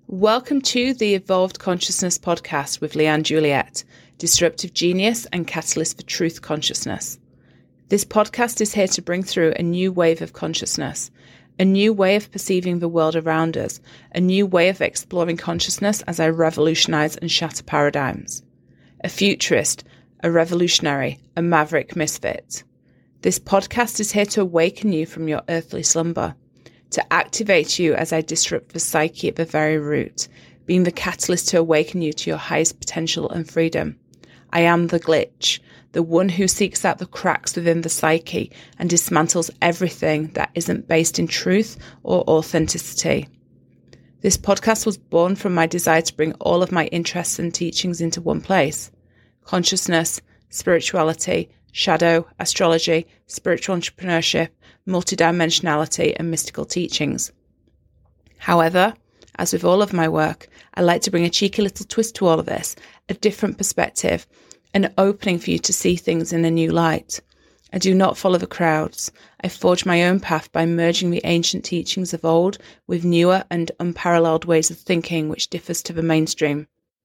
Welcome to the Evolved Consciousness podcast with Leanne Juliette, disruptive genius and catalyst for truth consciousness. This podcast is here to bring through a new wave of consciousness, a new way of perceiving the world around us, a new way of exploring consciousness as I revolutionize and shatter paradigms. A futurist, a revolutionary, a maverick misfit. This podcast is here to awaken you from your earthly slumber, to activate you as I disrupt the psyche at the very root, being the catalyst to awaken you to your highest potential and freedom. I am the glitch, the one who seeks out the cracks within the psyche and dismantles everything that isn't based in truth or authenticity. This podcast was born from my desire to bring all of my interests and teachings into one place: consciousness, spirituality, shadow, astrology, spiritual entrepreneurship, multidimensionality, and mystical teachings. However, as with all of my work, I like to bring a cheeky little twist to all of this, a different perspective, an opening for you to see things in a new light. I do not follow the crowds. I forge my own path by merging the ancient teachings of old with newer and unparalleled ways of thinking which differs to the mainstream.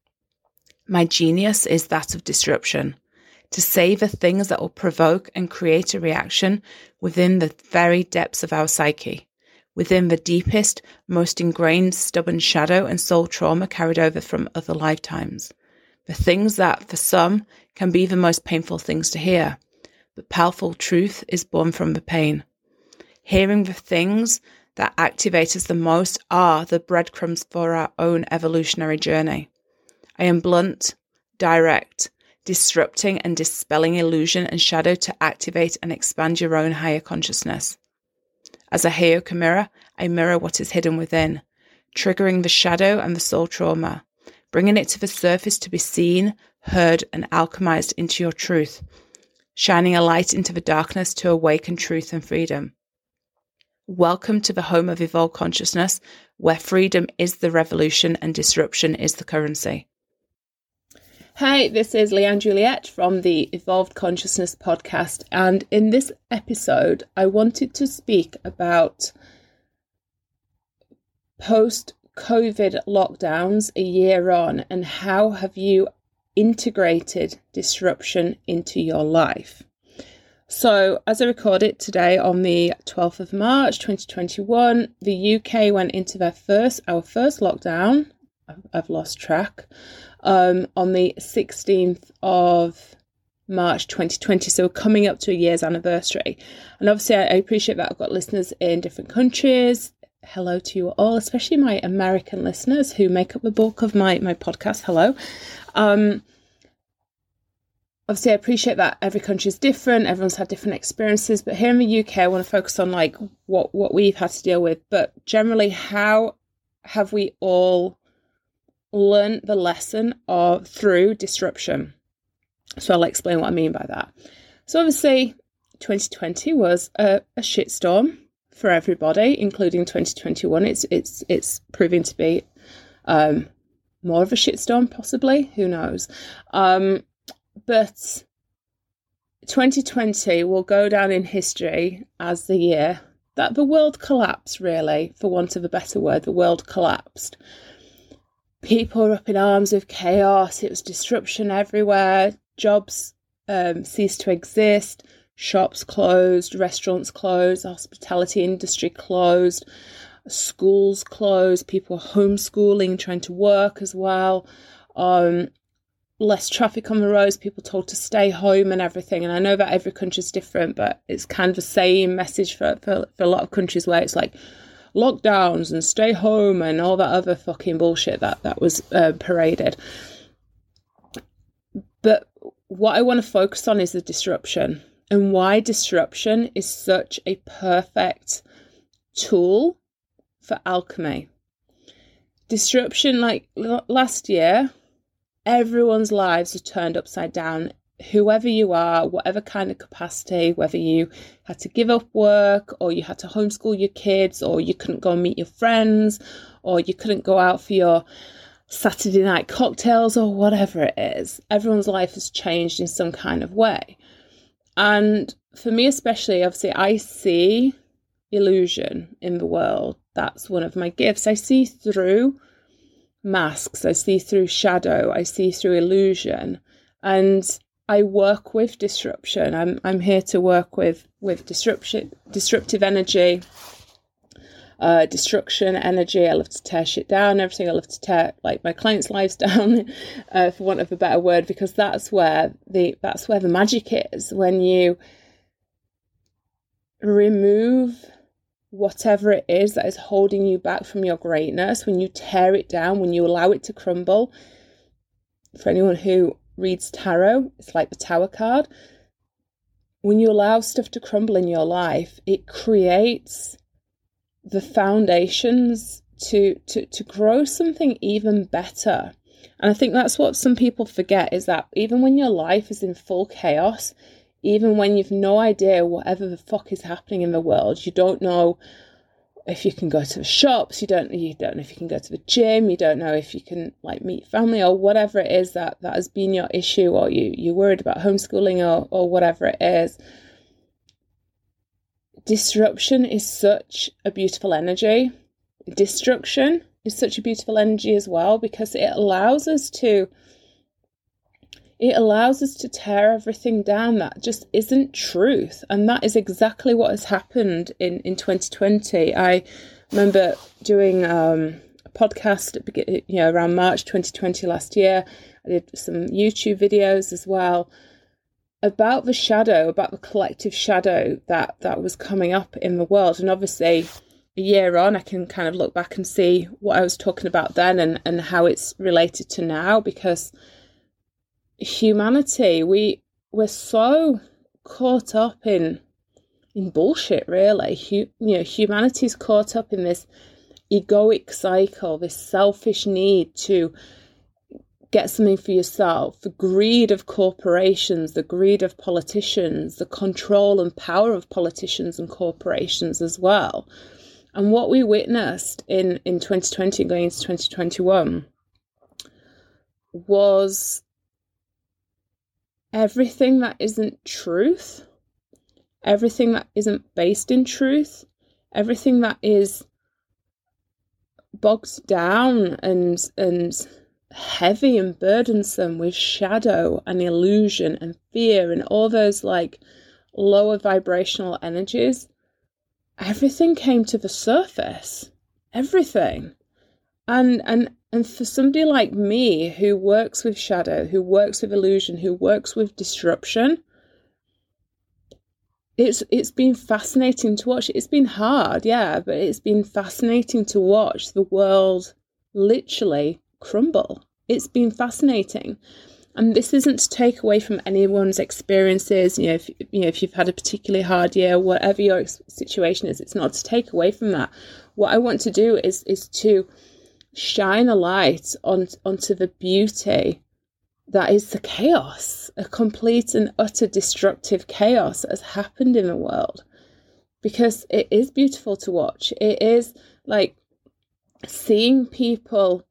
My genius is that of disruption. To savor things that will provoke and create a reaction within the very depths of our psyche, within the deepest, most ingrained, stubborn shadow and soul trauma carried over from other lifetimes. The things that, for some, can be the most painful things to hear, but powerful truth is born from the pain. Hearing the things that activate us the most are the breadcrumbs for our own evolutionary journey. I am blunt, direct, disrupting and dispelling illusion and shadow to activate and expand your own higher consciousness. As a Heyoka mirror, I mirror what is hidden within, triggering the shadow and the soul trauma, bringing it to the surface to be seen, heard, and alchemized into your truth, shining a light into the darkness to awaken truth and freedom. Welcome to the home of Evolved Consciousness, where freedom is the revolution and disruption is the currency. Hi, this is Leanne Juliette from the Evolved Consciousness podcast, and in this episode I wanted to speak about post-COVID lockdowns a year on and how have you integrated disruption into your life. So as I record it today on the 12th of March 2021, the UK went into our first lockdown. I've lost track. On the 16th of March 2020, so we're coming up to a year's anniversary. And obviously I appreciate that I've got listeners in different countries. Hello to you all, especially my American listeners who make up the bulk of my podcast. Hello. Obviously I appreciate that every country is different, everyone's had different experiences, but here in the UK I want to focus on like what we've had to deal with, but generally how have we all learn the lesson through disruption. So I'll explain what I mean by that. So obviously 2020 was a shitstorm for everybody, including 2021. It's proving to be more of a shitstorm, possibly. Who knows? But 2020 will go down in history as the year that the world collapsed, really, for want of a better word. The world collapsed. People were up in arms with chaos. It was disruption everywhere. Jobs ceased to exist. Shops closed. Restaurants closed. The hospitality industry closed. Schools closed. People were homeschooling, trying to work as well. Less traffic on the roads. People told to stay home and everything. And I know that every country is different, but it's kind of the same message for a lot of countries where it's like lockdowns and stay home and all that other fucking bullshit that was paraded. But what I want to focus on is the disruption and why disruption is such a perfect tool for alchemy. Disruption, like last year, everyone's lives are turned upside down. Whoever you are, whatever kind of capacity, whether you had to give up work or you had to homeschool your kids or you couldn't go and meet your friends or you couldn't go out for your Saturday night cocktails or whatever it is, everyone's life has changed in some kind of way. And for me especially, obviously, I see illusion in the world. That's one of my gifts. I see through masks, I see through shadow, I see through illusion, and I work with disruption. I'm here to work with disruptive energy, destruction energy. I love to tear shit down, everything. I love to tear like my clients' lives down, for want of a better word, because that's where the magic is. When you remove whatever it is that is holding you back from your greatness, when you tear it down, when you allow it to crumble. For anyone who reads tarot, it's like the Tower card. When you allow stuff to crumble in your life, it creates the foundations to grow something even better. And I think that's what some people forget, is that even when your life is in full chaos, even when you've no idea whatever the fuck is happening in the world, you don't know if you can go to the shops, you don't know if you can go to the gym, you don't know if you can like meet family or whatever it is that has been your issue, or you're worried about homeschooling or whatever it is. Disruption is such a beautiful energy. Destruction is such a beautiful energy as well, because it allows us to tear everything down that just isn't truth. And that is exactly what has happened in 2020. I remember doing a podcast around March 2020 last year. I did some YouTube videos as well about the shadow, about the collective shadow that was coming up in the world. And obviously a year on, I can kind of look back and see what I was talking about then and how it's related to now, because humanity, we're so caught up in bullshit, really. Humanity's caught up in this egoic cycle, this selfish need to get something for yourself, the greed of corporations, the greed of politicians, the control and power of politicians and corporations as well. And what we witnessed in 2020 going into 2021 was everything that isn't truth, everything that isn't based in truth, everything that is bogged down and heavy and burdensome with shadow and illusion and fear and all those like lower vibrational energies, everything came to the surface. Everything. And for somebody like me who works with shadow, who works with illusion, who works with disruption, it's been fascinating to watch. It's been hard, yeah, but it's been fascinating to watch the world literally crumble. It's been fascinating. And this isn't to take away from anyone's experiences. If you've had a particularly hard year, whatever your situation is, it's not to take away from that. What I want to do is to shine a light onto the beauty that is the chaos, a complete and utter destructive chaos that has happened in the world. Because it is beautiful to watch. It is like seeing people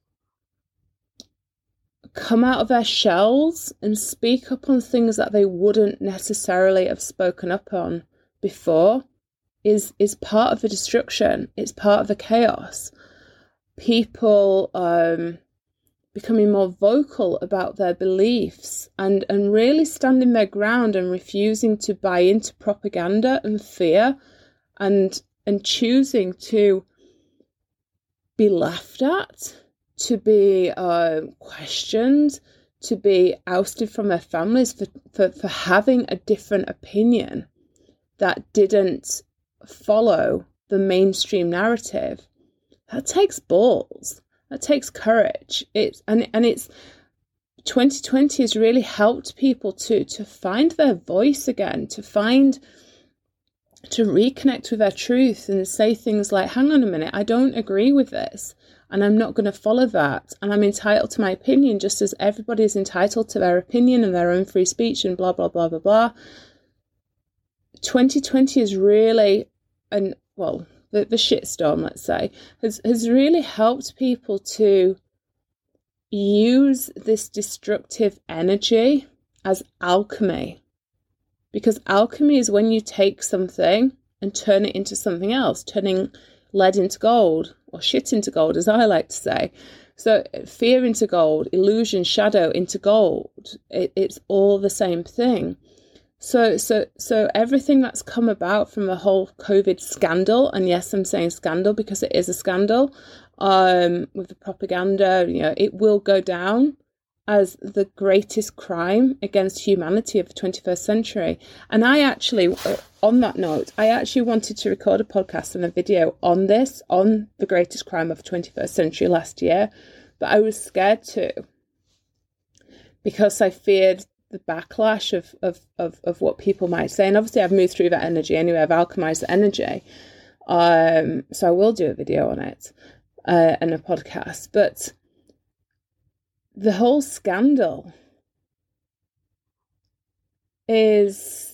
come out of their shells and speak up on things that they wouldn't necessarily have spoken up on before is part of the destruction. It's part of the chaos. People becoming more vocal about their beliefs and really standing their ground and refusing to buy into propaganda and fear and choosing to be laughed at, to be questioned, to be ousted from their families for having a different opinion that didn't follow the mainstream narrative. That takes balls. That takes courage. It's 2020 has really helped people to find their voice again, to reconnect with their truth and say things like, hang on a minute, I don't agree with this. And I'm not going to follow that. And I'm entitled to my opinion, just as everybody is entitled to their opinion and their own free speech and blah, blah, blah, blah, blah. 2020 is really, the shitstorm, let's say, has really helped people to use this destructive energy as alchemy. Because alchemy is when you take something and turn it into something else, turning lead into gold, or shit into gold, as I like to say. So fear into gold, illusion, shadow into gold. It's all the same thing. So everything that's come about from the whole COVID scandal, and yes, I'm saying scandal because it is a scandal, with the propaganda, it will go down as the greatest crime against humanity of the 21st century. And I actually, on that note, I actually wanted to record a podcast and a video on this, on the greatest crime of the 21st century last year, but I was scared to, because I feared the backlash of what people might say. And obviously I've moved through that energy anyway, I've alchemized the energy. So I will do a video on it, and a podcast. But the whole scandal is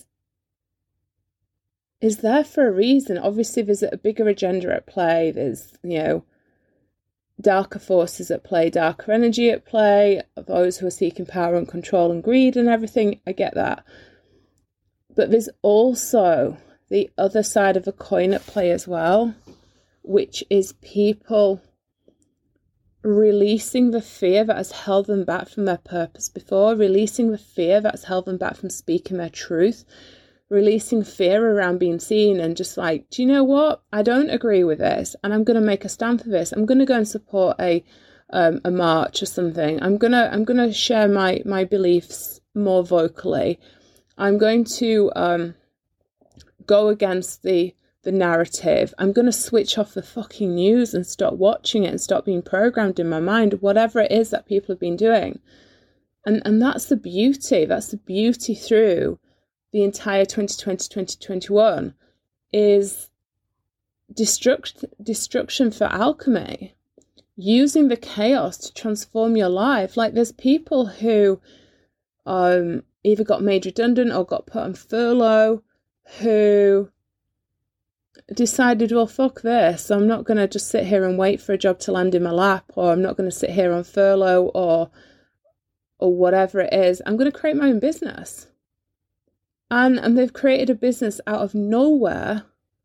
there for a reason. Obviously, there's a bigger agenda at play. There's, darker forces at play, darker energy at play, those who are seeking power and control and greed and everything. I get that. But there's also the other side of a coin at play as well, which is people releasing the fear that has held them back from their purpose before, releasing the fear that's held them back from speaking their truth, releasing fear around being seen, and just like, do you know what? I don't agree with this, and I'm going to make a stand for this. I'm going to go and support a march or something. I'm gonna share my beliefs more vocally. I'm going to go against the narrative. I'm going to switch off the fucking news and stop watching it and stop being programmed in my mind, whatever it is that people have been doing. And that's the beauty. That's the beauty through the entire 2020-2021 is destruction for alchemy, using the chaos to transform your life. Like, there's people who either got made redundant or got put on furlough, who decided, well, fuck this, I'm not going to just sit here and wait for a job to land in my lap, or I'm not going to sit here on furlough or whatever it is. I'm going to create my own business. And they've created a business out of nowhere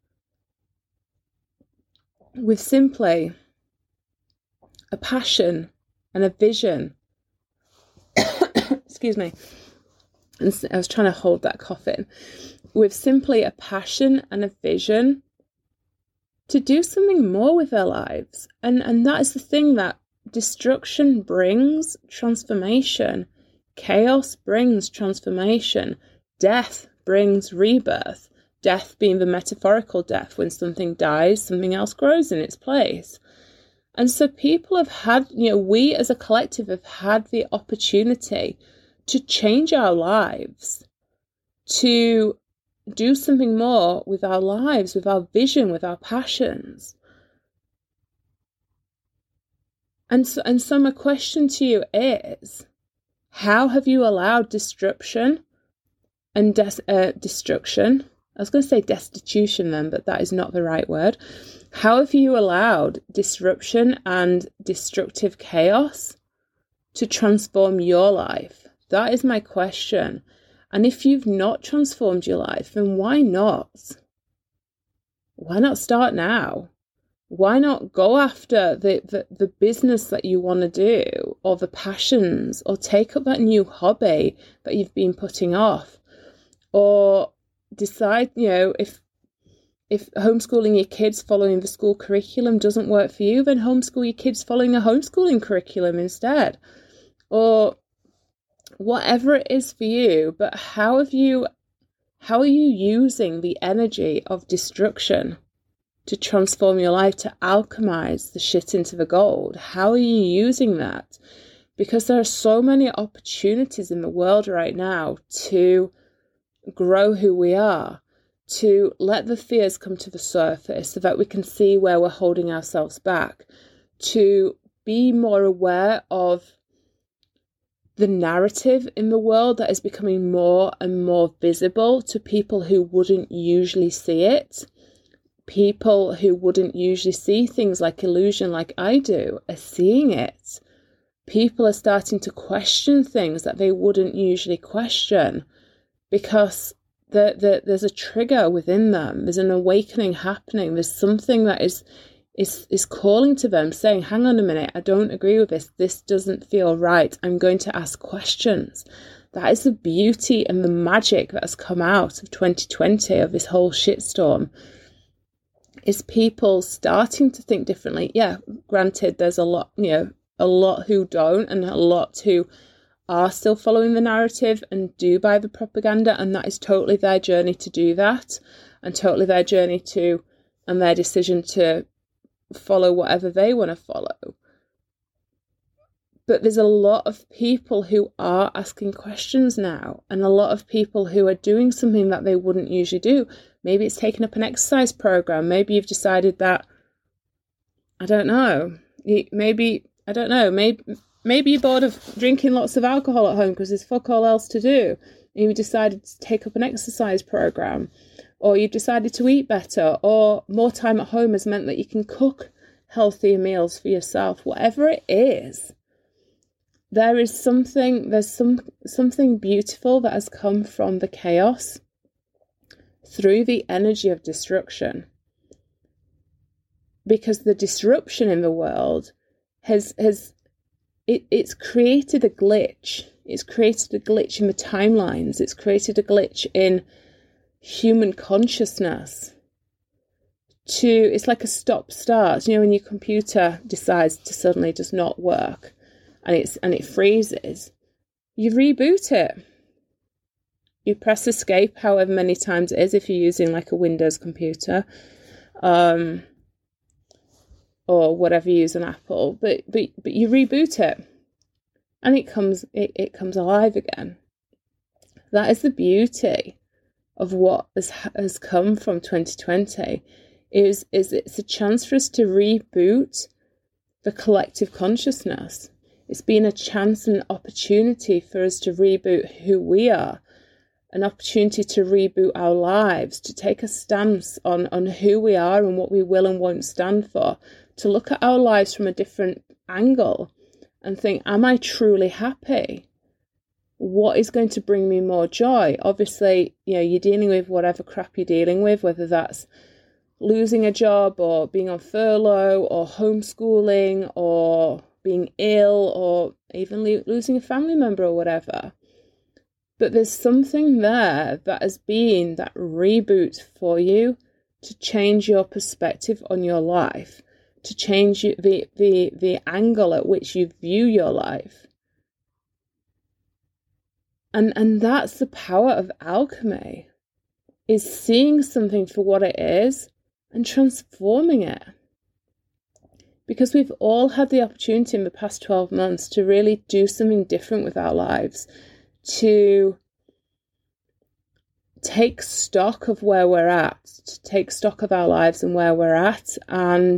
with simply a passion and a vision. Excuse me. And I was trying to hold that cough in. With simply a passion and a vision to do something more with their lives. And that is the thing, that destruction brings transformation. Chaos brings transformation. Death brings rebirth. Death being the metaphorical death, when something dies, something else grows in its place. And so people have had, we as a collective have had the opportunity to change our lives, to do something more with our lives, with our vision, with our passions. And so my question to you is, how have you allowed disruption and destruction? I was going to say destitution then, but that is not the right word. How have you allowed disruption and destructive chaos to transform your life? That is my question. And if you've not transformed your life, then why not? Why not start now? Why not go after the business that you want to do, or the passions, or take up that new hobby that you've been putting off? Or decide, if homeschooling your kids following the school curriculum doesn't work for you, then homeschool your kids following a homeschooling curriculum instead. Or whatever it is for you, but how are you using the energy of destruction to transform your life, to alchemize the shit into the gold? How are you using that? Because there are so many opportunities in the world right now to grow who we are, to let the fears come to the surface so that we can see where we're holding ourselves back, to be more aware of the narrative in the world that is becoming more and more visible to people who wouldn't usually see it. People who wouldn't usually see things like illusion like I do are seeing it. People are starting to question things that they wouldn't usually question, because there's a trigger within them. There's an awakening happening. There's something that is calling to them, saying, hang on a minute, I don't agree with this. This doesn't feel right. I'm going to ask questions. That is the beauty and the magic that has come out of 2020, of this whole shitstorm, is people starting to think differently. Yeah, granted, there's a lot who don't, and a lot who are still following the narrative and do buy the propaganda, and that is totally their journey to do that, and totally their journey to, and their decision to follow whatever they want to follow. But there's a lot of people who are asking questions now, and a lot of people who are doing something that they wouldn't usually do. Maybe it's taking up an exercise program. Maybe you've decided that, maybe you're bored of drinking lots of alcohol at home because there's fuck all else to do. And you've decided to take up an exercise program, or you've decided to eat better, or more time at home has meant that you can cook healthier meals for yourself. Whatever it is, there's something beautiful that has come from the chaos through the energy of destruction. Because the disruption in the world it's created a glitch. It's created a glitch in the timelines. It's created a glitch in human consciousness. It's like a stop-start. When your computer decides to suddenly just not work, and it freezes, you reboot it. You press escape however many times it is if you're using like a Windows computer, or whatever you use on Apple. But you reboot it, and it comes alive again. That is the beauty of what has come from 2020. Is it's a chance for us to reboot the collective consciousness. It's been a chance and an opportunity for us to reboot who we are, an opportunity to reboot our lives, to take a stance on who we are and what we will and won't stand for, to look at our lives from a different angle and think, am I truly happy? What is going to bring me more joy? Obviously, you're dealing with whatever crap you're dealing with, whether that's losing a job or being on furlough or homeschooling or being ill or even losing a family member or whatever. But there's something there that has been that reboot for you to change your perspective on your life, to change the angle at which you view your life. And that's the power of alchemy, is seeing something for what it is and transforming it. Because we've all had the opportunity in the past 12 months to really do something different with our lives, to take stock of where we're at, to take stock of our lives and where we're at, and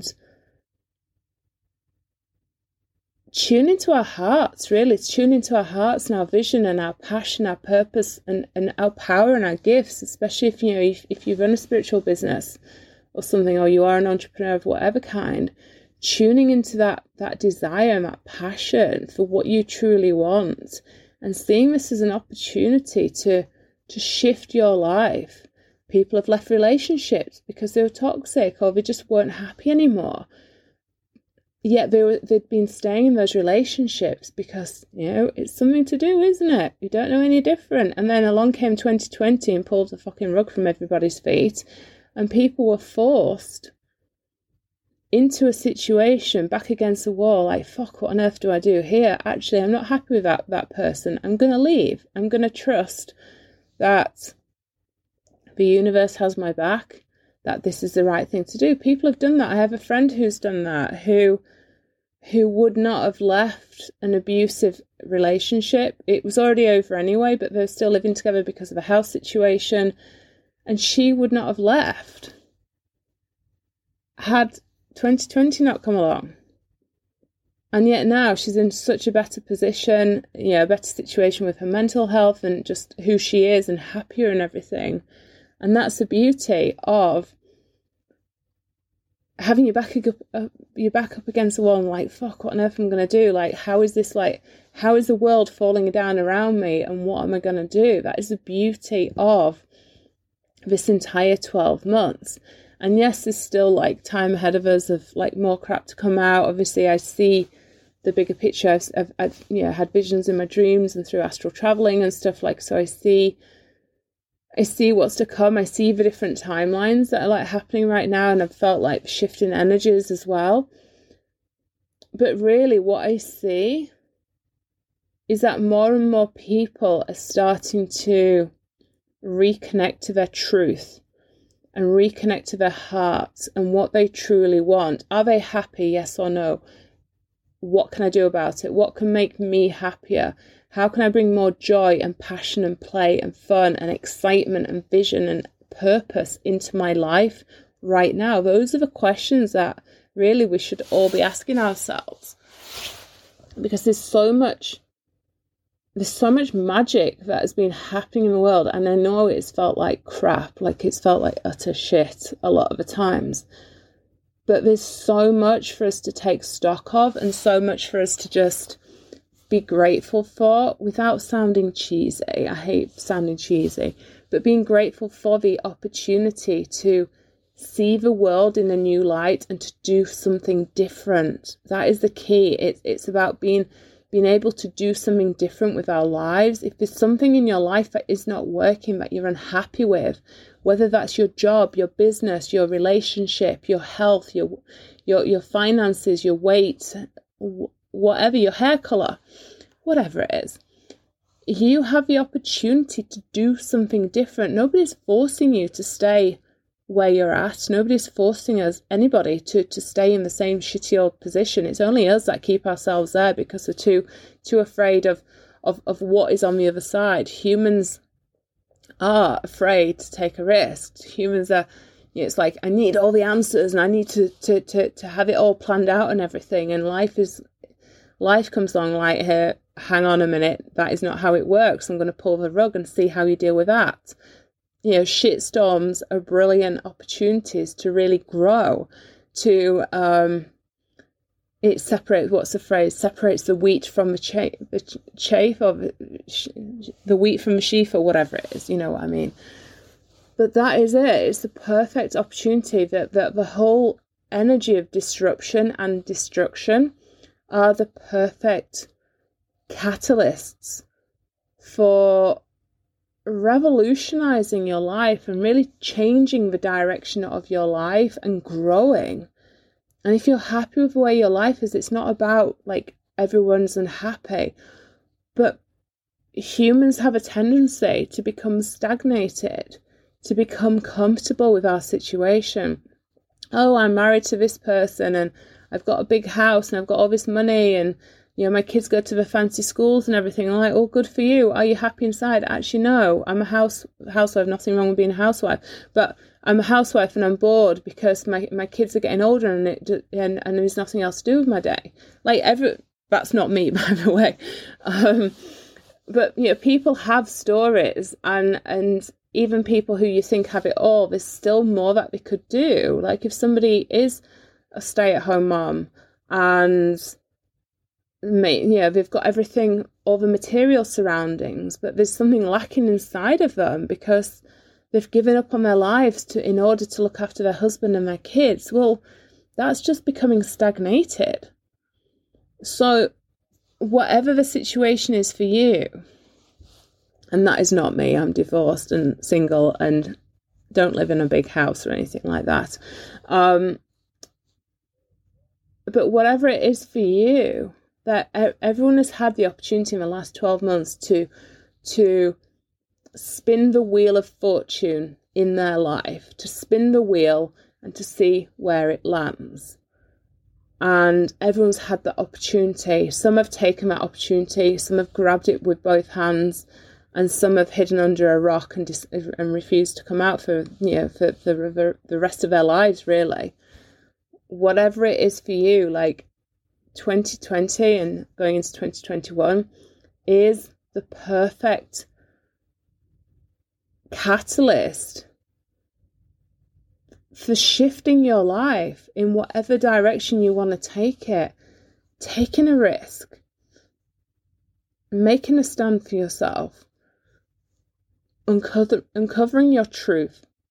tune into our hearts, really. Tune into our hearts and our vision and our passion, our purpose, and our power and our gifts, especially if you run a spiritual business or something, or you are an entrepreneur of whatever kind. Tuning into that desire and that passion for what you truly want, and seeing this as an opportunity to shift your life. People have left relationships because they were toxic or they just weren't happy anymore. Yet they'd been staying in those relationships because, it's something to do, isn't it? You don't know any different. And then along came 2020 and pulled the fucking rug from everybody's feet, and people were forced into a situation back against the wall, like, fuck, what on earth do I do here? Actually, I'm not happy with that person. I'm going to leave. I'm going to trust that the universe has my back, that this is the right thing to do. People have done that. I have a friend who's done that, who would not have left an abusive relationship. It was already over anyway, but they're still living together because of a health situation. And she would not have left had 2020 not come along. And yet now she's in such a better position, a better situation with her mental health and just who she is, and happier and everything. And that's the beauty of having your back up against the wall and like, fuck, what on earth am I going to do? Like, how is the world falling down around me, and what am I going to do? That is the beauty of this entire 12 months. And yes, there's still like time ahead of us of like more crap to come out. Obviously, I see the bigger picture. I've had visions in my dreams and through astral traveling and stuff like, so I see what's to come. I see the different timelines that are like happening right now, and I've felt like shifting energies as well. But really what I see is that more and more people are starting to reconnect to their truth and reconnect to their hearts and what they truly want. Are they happy? Yes or no? What can I do about it? What can make me happier? How can I bring more joy and passion and play and fun and excitement and vision and purpose into my life right now? Those are the questions that really we should all be asking ourselves, because there's so much magic that has been happening in the world, and I know it's felt like crap, like it's felt like utter shit a lot of the times. But there's so much for us to take stock of, and so much for us to just be grateful for without sounding cheesy. I hate sounding cheesy, but being grateful for the opportunity to see the world in a new light and to do something different. That is the key. It's about being able to do something different with our lives. If there's something in your life that is not working, that you're unhappy with, whether that's your job, your business, your relationship, your health, your finances, your weight, whatever, your hair color, whatever it is, you have the opportunity to do something different. Nobody's forcing you to stay where you're at. Nobody's forcing anybody to stay in the same shitty old position. It's only us that keep ourselves there because we're too afraid of what is on the other side. Humans are afraid to take a risk. Humans are, it's like, I need all the answers and I need to have it all planned out and everything. And life comes along like, here, hang on a minute, that is not how it works. I'm going to pull the rug and see how you deal with that. Shitstorms are brilliant opportunities to really grow, to it separates, what's the phrase, separates the wheat from the chaff, or the wheat from the sheaf, or whatever it is, you know what I mean. But that is it. It's the perfect opportunity that the whole energy of disruption and destruction are the perfect catalysts for revolutionizing your life and really changing the direction of your life and growing. And if you're happy with the way your life is, it's not about like everyone's unhappy, but humans have a tendency to become stagnated, to become comfortable with our situation. Oh, I'm married to this person and I've got a big house and I've got all this money and my kids go to the fancy schools and everything. I'm like, oh, good for you. Are you happy inside? Actually, no. I'm a housewife. Nothing wrong with being a housewife. But I'm a housewife and I'm bored because my kids are getting older and there's nothing else to do with my day. Like, that's not me, by the way. But, people have stories and even people who you think have it all, there's still more that they could do. Like, if somebody is a stay-at-home mom and they've got everything, all the material surroundings, but there's something lacking inside of them because they've given up on their lives in order to look after their husband and their kids. Well, that's just becoming stagnated. So whatever the situation is for you, and that is not me, I'm divorced and single and don't live in a big house or anything like that. But whatever it is for you, that everyone has had the opportunity in the last 12 months to spin the wheel of fortune in their life, to spin the wheel and to see where it lands. And everyone's had that opportunity. Some have taken that opportunity, some have grabbed it with both hands, and some have hidden under a rock and refused to come out for the rest of their lives, really. Whatever it is for you, like 2020 and going into 2021 is the perfect catalyst for shifting your life in whatever direction you want to take it, taking a risk, making a stand for yourself, uncovering your truth,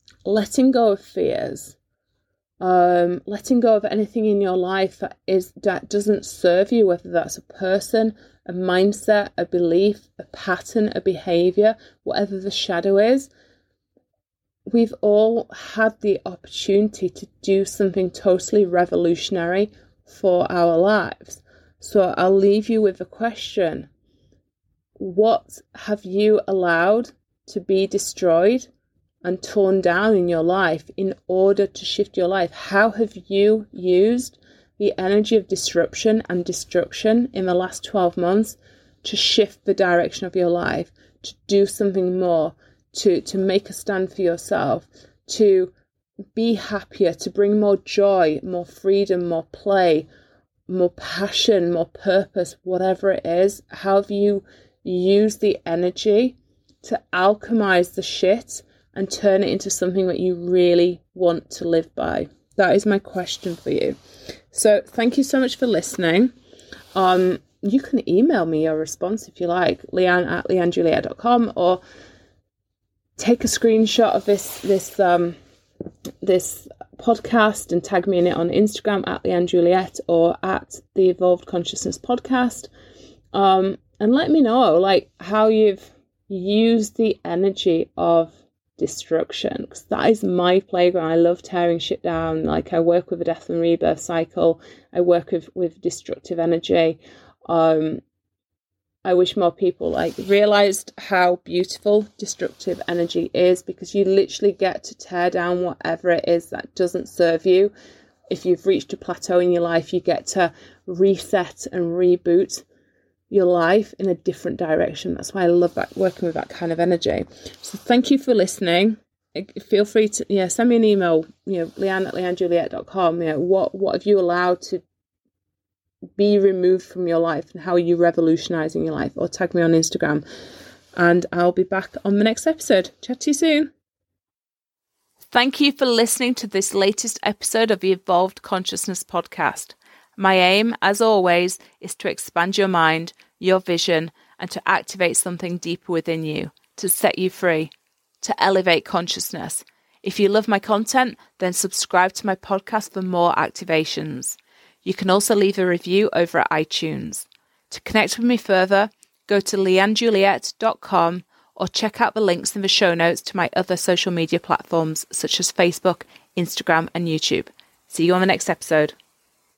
letting go of fears, letting go of anything in your life that doesn't serve you, whether that's a person, a mindset, a belief, a pattern, a behavior, whatever the shadow is. We've all had the opportunity to do something totally revolutionary for our lives. So I'll leave you with a question. What have you allowed to be destroyed and torn down in your life in order to shift your life? How have you used the energy of disruption and destruction in the last 12 months to shift the direction of your life, to do something more, to make a stand for yourself, to be happier, to bring more joy, more freedom, more play, more passion, more purpose, whatever it is? How have you used the energy to alchemize the shit and turn it into something that you really want to live by? That is my question for you. So thank you so much for listening. You can email me your response if you like, leanne@leannejuliette.com, or take a screenshot of this podcast and tag me in it on Instagram @leannejuliette or @the Evolved Consciousness Podcast. And let me know how you've used the energy of destruction, because that is my playground. I love tearing shit down. I work with a death and rebirth cycle. I work with destructive energy. I wish more people realized how beautiful destructive energy is, because you literally get to tear down whatever it is that doesn't serve you. If you've reached a plateau in your life, you get to reset and reboot your life in a different direction. That's why I love that, working with that kind of energy. So thank you for listening. Feel free to send me an email, leanne@leannejuliette.com. What have you allowed to be removed from your life, and how are you revolutionizing your life? Or tag me on Instagram, and I'll be back on the next episode. Chat to you soon. Thank you for listening to this latest episode of the Evolved Consciousness Podcast. My aim, as always, is to expand your mind, your vision, and to activate something deeper within you, to set you free, to elevate consciousness. If you love my content, then subscribe to my podcast for more activations. You can also leave a review over at iTunes. To connect with me further, go to leannejuliette.com or check out the links in the show notes to my other social media platforms such as Facebook, Instagram, and YouTube. See you on the next episode.